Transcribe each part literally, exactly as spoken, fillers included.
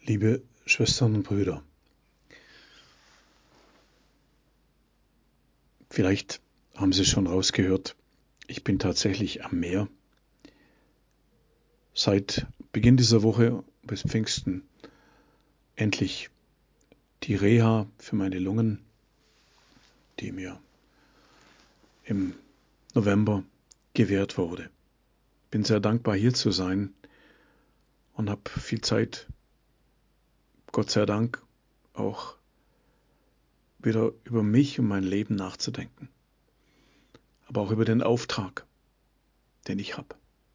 Liebe Schwestern und Brüder, vielleicht haben Sie schon rausgehört, ich bin tatsächlich am Meer. Seit Beginn dieser Woche bis Pfingsten endlich die Reha für meine Lungen, die mir im November gewährt wurde. Bin sehr dankbar, hier zu sein und habe viel Zeit, Gott sei Dank, auch wieder über mich und mein Leben nachzudenken, aber auch über den Auftrag, den ich habe.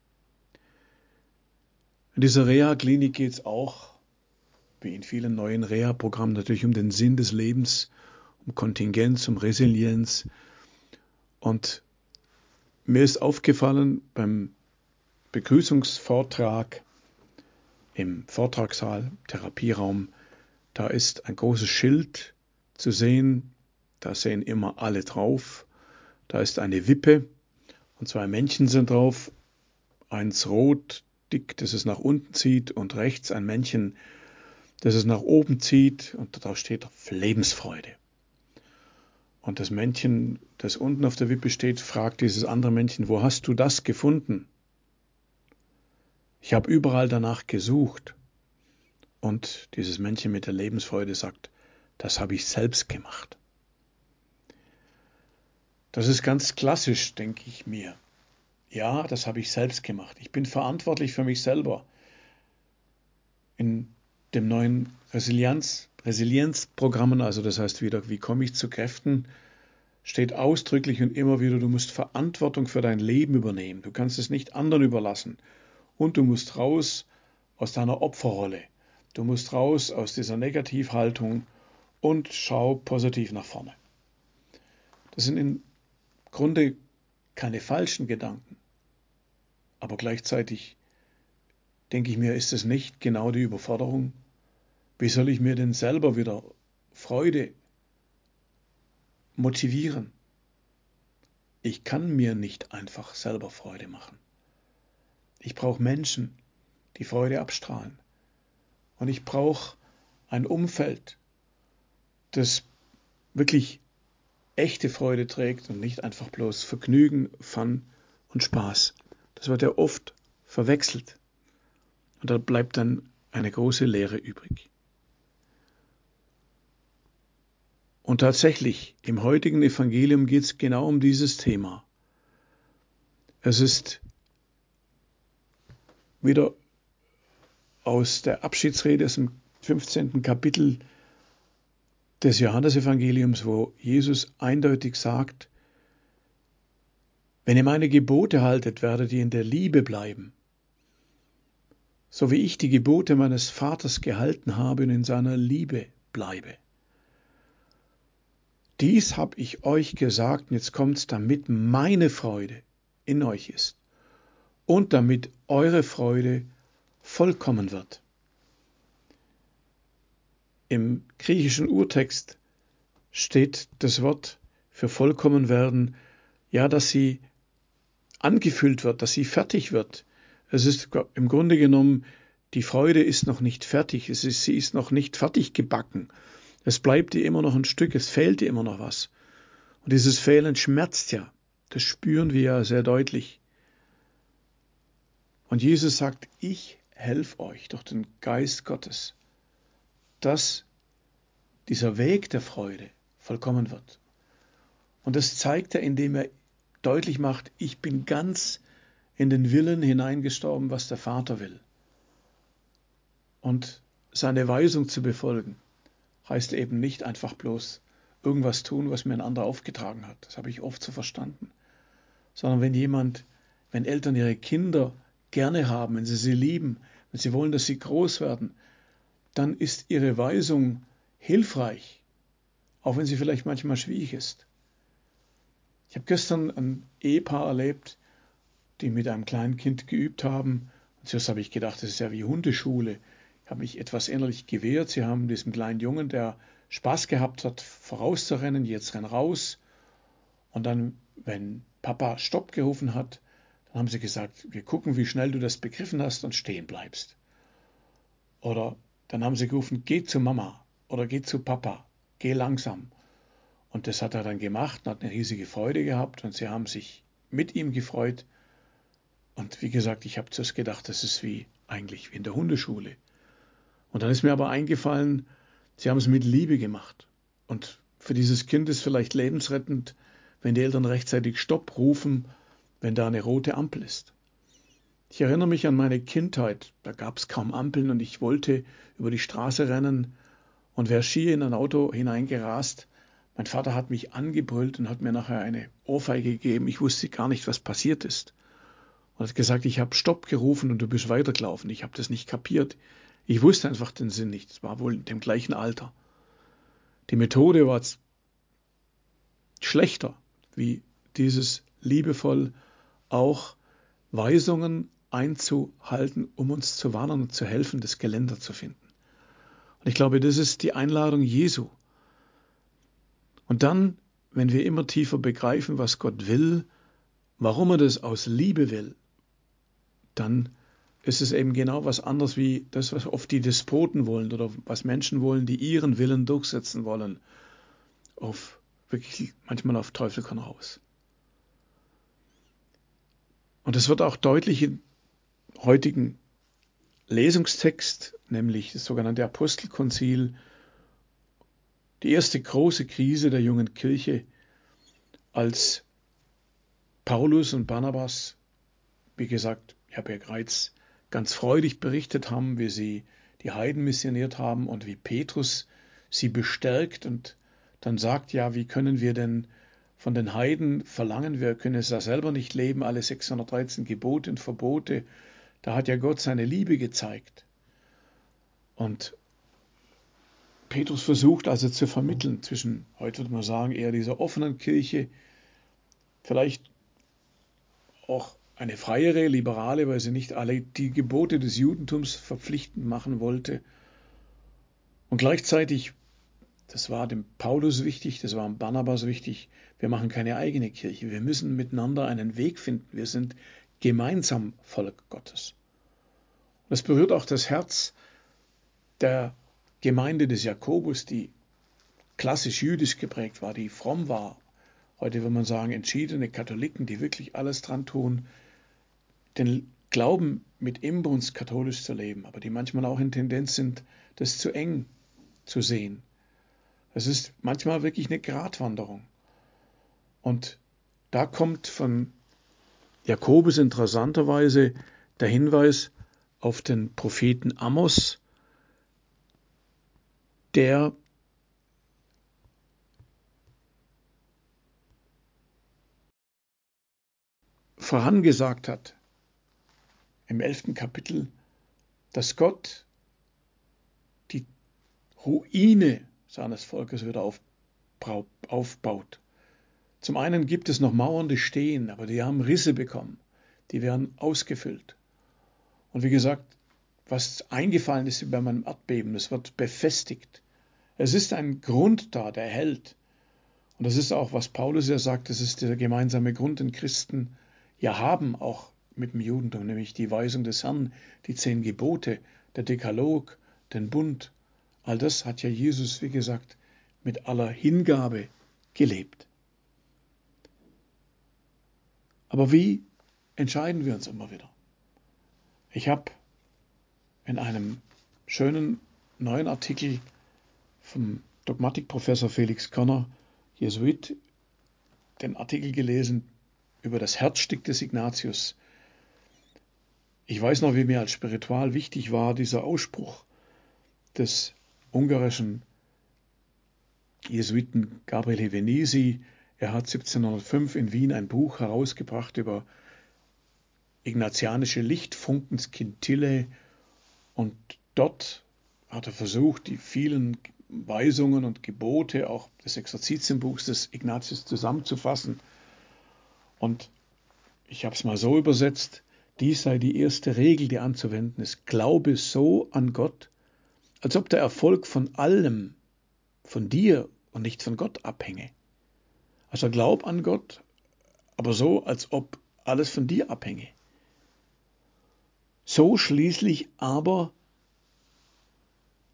In dieser Reha-Klinik geht es auch, wie in vielen neuen Reha-Programmen, natürlich um den Sinn des Lebens, um Kontingenz, um Resilienz. Und mir ist aufgefallen beim Begrüßungsvortrag im Vortragssaal, Therapieraum, da ist ein großes Schild zu sehen, da sehen immer alle drauf. Da ist eine Wippe und zwei Männchen sind drauf, eins rot, dick, das es nach unten zieht, und rechts ein Männchen, das es nach oben zieht, und da steht Lebensfreude. Und das Männchen, das unten auf der Wippe steht, fragt dieses andere Männchen: Wo hast du das gefunden? Ich habe überall danach gesucht. Und dieses Männchen mit der Lebensfreude sagt: Das habe ich selbst gemacht. Das ist ganz klassisch, denke ich mir. Ja, das habe ich selbst gemacht. Ich bin verantwortlich für mich selber. In dem neuen Resilienz, Resilienzprogrammen, also das heißt wieder, wie komme ich zu Kräften, steht ausdrücklich und immer wieder, du musst Verantwortung für dein Leben übernehmen. Du kannst es nicht anderen überlassen. Und du musst raus aus deiner Opferrolle. Du musst raus aus dieser Negativhaltung und schau positiv nach vorne. Das sind im Grunde keine falschen Gedanken. Aber gleichzeitig denke ich mir, ist es nicht genau die Überforderung? Wie soll ich mir denn selber wieder Freude motivieren? Ich kann mir nicht einfach selber Freude machen. Ich brauche Menschen, die Freude abstrahlen. Und ich brauche ein Umfeld, das wirklich echte Freude trägt und nicht einfach bloß Vergnügen, Fun und Spaß. Das wird ja oft verwechselt. Und da bleibt dann eine große Leere übrig. Und tatsächlich, im heutigen Evangelium geht es genau um dieses Thema. Es ist wieder aus der Abschiedsrede aus dem fünfzehnten Kapitel des Johannesevangeliums, wo Jesus eindeutig sagt: Wenn ihr meine Gebote haltet, werdet ihr in der Liebe bleiben, so wie ich die Gebote meines Vaters gehalten habe und in seiner Liebe bleibe. Dies habe ich euch gesagt, und jetzt kommt's, damit meine Freude in euch ist und damit eure Freude vollkommen wird. Im griechischen Urtext steht das Wort für vollkommen werden, ja, dass sie angefüllt wird, dass sie fertig wird. Es ist im Grunde genommen, die Freude ist noch nicht fertig, es ist, sie ist noch nicht fertig gebacken. Es bleibt ihr immer noch ein Stück, es fehlt ihr immer noch was. Und dieses Fehlen schmerzt ja, das spüren wir ja sehr deutlich. Und Jesus sagt: Ich helfe euch durch den Geist Gottes, dass dieser Weg der Freude vollkommen wird. Und das zeigt er, indem er deutlich macht: Ich bin ganz in den Willen hineingestorben, was der Vater will. Und seine Weisung zu befolgen, heißt eben nicht einfach bloß irgendwas tun, was mir ein anderer aufgetragen hat. Das habe ich oft so verstanden. Sondern wenn jemand, wenn Eltern ihre Kinder gerne haben, wenn sie sie lieben, wenn sie wollen, dass sie groß werden, dann ist ihre Weisung hilfreich, auch wenn sie vielleicht manchmal schwierig ist. Ich habe gestern ein Ehepaar erlebt, die mit einem kleinen Kind geübt haben. Und zuerst habe ich gedacht, das ist ja wie Hundeschule. Ich habe mich etwas innerlich gewehrt. Sie haben diesem kleinen Jungen, der Spaß gehabt hat, vorauszurennen, jetzt renn raus. Und dann, wenn Papa Stopp gerufen hat, dann haben sie gesagt: Wir gucken, wie schnell du das begriffen hast und stehen bleibst. Oder dann haben sie gerufen, geh zu Mama oder geh zu Papa, geh langsam. Und das hat er dann gemacht und hat eine riesige Freude gehabt und sie haben sich mit ihm gefreut. Und wie gesagt, ich habe zuerst gedacht, das ist wie eigentlich wie in der Hundeschule. Und dann ist mir aber eingefallen, sie haben es mit Liebe gemacht. Und für dieses Kind ist vielleicht lebensrettend, wenn die Eltern rechtzeitig Stopp rufen, wenn da eine rote Ampel ist. Ich erinnere mich an meine Kindheit, da gab es kaum Ampeln und ich wollte über die Straße rennen und wäre schier in ein Auto hineingerast. Mein Vater hat mich angebrüllt und hat mir nachher eine Ohrfeige gegeben. Ich wusste gar nicht, was passiert ist. Und hat gesagt, ich habe Stopp gerufen und du bist weitergelaufen. Ich habe das nicht kapiert. Ich wusste einfach den Sinn nicht. Es war wohl in dem gleichen Alter. Die Methode war schlechter, wie dieses liebevoll auch Weisungen einzuhalten, um uns zu warnen und zu helfen, das Geländer zu finden. Und ich glaube, das ist die Einladung Jesu. Und dann, wenn wir immer tiefer begreifen, was Gott will, warum er das aus Liebe will, dann ist es eben genau was anderes wie das, was oft die Despoten wollen oder was Menschen wollen, die ihren Willen durchsetzen wollen, auf wirklich manchmal auf Teufel komm raus. Und es wird auch deutlich im heutigen Lesungstext, nämlich das sogenannte Apostelkonzil, die erste große Krise der jungen Kirche, als Paulus und Barnabas, wie gesagt, ich habe ja bereits ganz freudig berichtet haben, wie sie die Heiden missioniert haben und wie Petrus sie bestärkt und dann sagt, ja, wie können wir denn von den Heiden verlangen, wir können es ja selber nicht leben, alle sechshundertdreizehn Gebote und Verbote, da hat ja Gott seine Liebe gezeigt. Und Petrus versucht also zu vermitteln zwischen, heute würde man sagen, eher dieser offenen Kirche, vielleicht auch eine freiere, liberale, weil sie nicht alle die Gebote des Judentums verpflichtend machen wollte. Und gleichzeitig, das war dem Paulus wichtig, das war dem Barnabas wichtig, wir machen keine eigene Kirche. Wir müssen miteinander einen Weg finden. Wir sind gemeinsam Volk Gottes. Und das berührt auch das Herz der Gemeinde des Jakobus, die klassisch jüdisch geprägt war, die fromm war. Heute würde man sagen, entschiedene Katholiken, die wirklich alles dran tun, den Glauben mit Inbrunst katholisch zu leben, aber die manchmal auch in Tendenz sind, das zu eng zu sehen. Es ist manchmal wirklich eine Gratwanderung. Und da kommt von Jakobus interessanterweise der Hinweis auf den Propheten Amos, der vorangesagt hat, im elften Kapitel, dass Gott die Ruine seines Volkes wieder aufbaut. Zum einen gibt es noch Mauern, die stehen, aber die haben Risse bekommen. Die werden ausgefüllt. Und wie gesagt, was eingefallen ist bei meinem Erdbeben, das wird befestigt. Es ist ein Grund da, der hält. Und das ist auch, was Paulus ja sagt, das ist der gemeinsame Grund, den Christen ja haben, auch mit dem Judentum, nämlich die Weisung des Herrn, die zehn Gebote, der Dekalog, den Bund. All das hat ja Jesus, wie gesagt, mit aller Hingabe gelebt. Aber wie entscheiden wir uns immer wieder? Ich habe in einem schönen neuen Artikel vom Dogmatikprofessor Felix Körner, Jesuit, den Artikel gelesen über das Herzstück des Ignatius. Ich weiß noch, wie mir als Spiritual wichtig war dieser Ausspruch des ungarischen Jesuiten Gabriel Hevenisi. Er hat siebzehnhundertfünf in Wien ein Buch herausgebracht über ignatianische Lichtfunken Skintille und dort hat er versucht, die vielen Weisungen und Gebote auch des Exerzitienbuchs des Ignatius zusammenzufassen. Und ich habe es mal so übersetzt, dies sei die erste Regel, die anzuwenden ist. Glaube so an Gott, als ob der Erfolg von allem, von dir und nicht von Gott abhänge. Also glaub an Gott, aber so, als ob alles von dir abhänge. So schließlich aber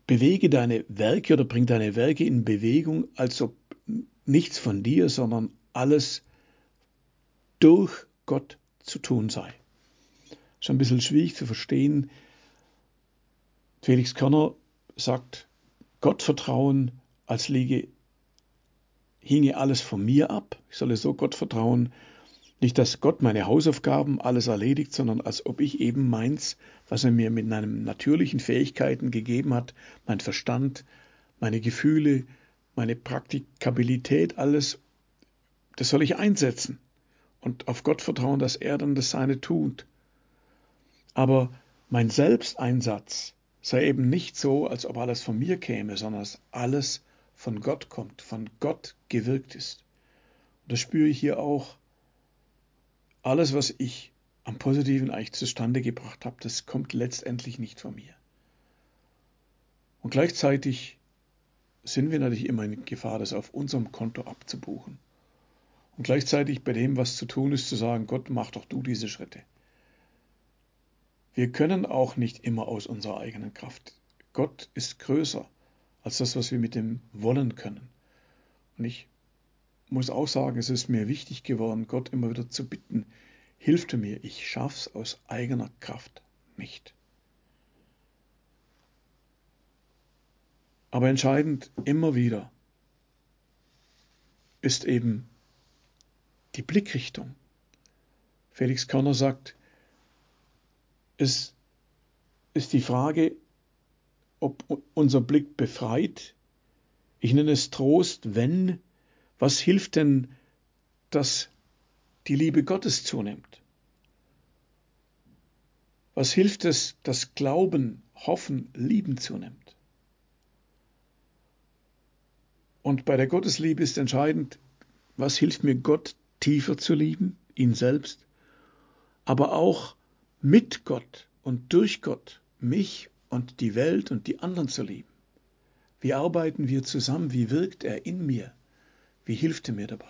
bewege deine Werke oder bring deine Werke in Bewegung, als ob nichts von dir, sondern alles durch Gott zu tun sei. Schon ein bisschen schwierig zu verstehen. Felix Körner sagt, Gottvertrauen, als liege, hinge alles von mir ab. Ich solle so Gott vertrauen, nicht, dass Gott meine Hausaufgaben alles erledigt, sondern als ob ich eben meins, was er mir mit meinen natürlichen Fähigkeiten gegeben hat, mein Verstand, meine Gefühle, meine Praktikabilität, alles, das soll ich einsetzen und auf Gott vertrauen, dass er dann das Seine tut. Aber mein Selbsteinsatz sei eben nicht so, als ob alles von mir käme, sondern dass alles von Gott kommt, von Gott gewirkt ist. Und das spüre ich hier auch. Alles, was ich am Positiven eigentlich zustande gebracht habe, das kommt letztendlich nicht von mir. Und gleichzeitig sind wir natürlich immer in Gefahr, das auf unserem Konto abzubuchen. Und gleichzeitig bei dem, was zu tun ist, zu sagen, Gott, mach doch du diese Schritte. Wir können auch nicht immer aus unserer eigenen Kraft. Gott ist größer als das, was wir mit dem wollen können. Und ich muss auch sagen, es ist mir wichtig geworden, Gott immer wieder zu bitten, hilf du mir, ich schaff's aus eigener Kraft nicht. Aber entscheidend immer wieder ist eben die Blickrichtung. Felix Körner sagt, es ist die Frage, ob unser Blick befreit. Ich nenne es Trost, wenn. Was hilft denn, dass die Liebe Gottes zunimmt? Was hilft es, dass Glauben, Hoffen, Lieben zunimmt? Und bei der Gottesliebe ist entscheidend, was hilft mir Gott tiefer zu lieben, ihn selbst, aber auch mit Gott und durch Gott mich und die Welt und die anderen zu lieben. Wie arbeiten wir zusammen? Wie wirkt er in mir? Wie hilft er mir dabei?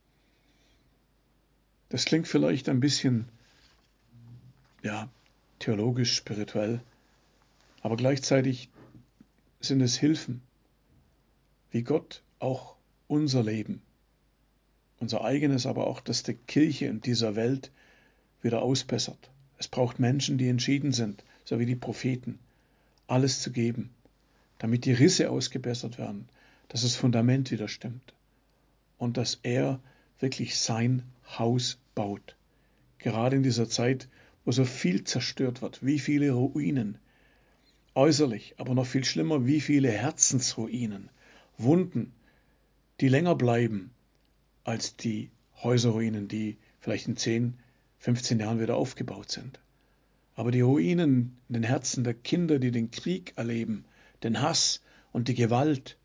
Das klingt vielleicht ein bisschen, ja, theologisch, spirituell, aber gleichzeitig sind es Hilfen, wie Gott auch unser Leben, unser eigenes, aber auch das der Kirche in dieser Welt wieder ausbessert. Es braucht Menschen, die entschieden sind, so wie die Propheten, alles zu geben, damit die Risse ausgebessert werden, dass das Fundament wieder stimmt und dass er wirklich sein Haus baut. Gerade in dieser Zeit, wo so viel zerstört wird, wie viele Ruinen, äußerlich, aber noch viel schlimmer, wie viele Herzensruinen, Wunden, die länger bleiben als die Häuserruinen, die vielleicht in zehn, fünfzehn Jahren wieder aufgebaut sind. Aber die Ruinen in den Herzen der Kinder, die den Krieg erleben, den Hass und die Gewalt,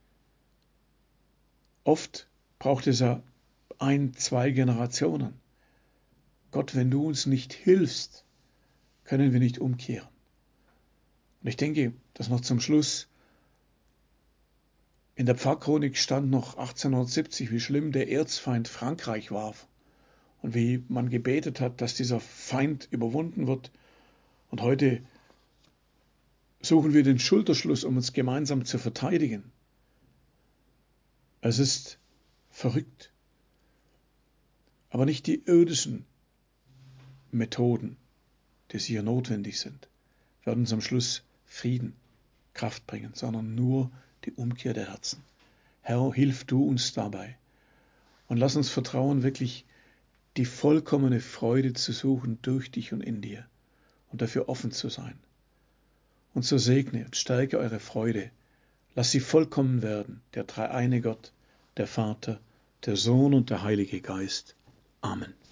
oft braucht es ja ein, zwei Generationen. Gott, wenn du uns nicht hilfst, können wir nicht umkehren. Und ich denke, dass noch zum Schluss in der Pfarrchronik stand noch achtzehnhundertsiebzig, wie schlimm der Erzfeind Frankreich war und wie man gebetet hat, dass dieser Feind überwunden wird. Und heute suchen wir den Schulterschluss, um uns gemeinsam zu verteidigen. Es ist verrückt. Aber nicht die irdischen Methoden, die hier notwendig sind, werden zum Schluss Frieden, Kraft bringen, sondern nur die Umkehr der Herzen. Herr, hilf du uns dabei und lass uns vertrauen, wirklich die vollkommene Freude zu suchen durch dich und in dir und dafür offen zu sein. Und so segne und stärke eure Freude. Lass sie vollkommen werden, der dreieine Gott, der Vater, der Sohn und der Heilige Geist. Amen.